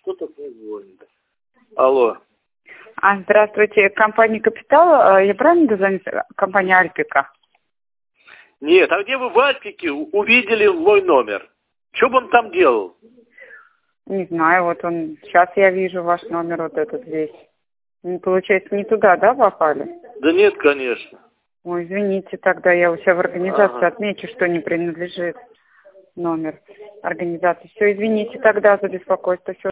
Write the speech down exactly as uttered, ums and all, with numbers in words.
кто-то мне звонит. Алло. А, здравствуйте, компания «Капитал». Я правильно дозвонилась? Компания «Альпика». Нет, а где вы в Альпике увидели мой номер? Что бы он там делал? Не знаю, вот он... Сейчас я вижу ваш номер вот этот здесь. Ну, получается, не туда, да, попали? Да нет, конечно. Ой, извините, тогда я у себя в организации Ага. отмечу, что не принадлежит номер организации. Все, извините тогда за беспокойство. Всё.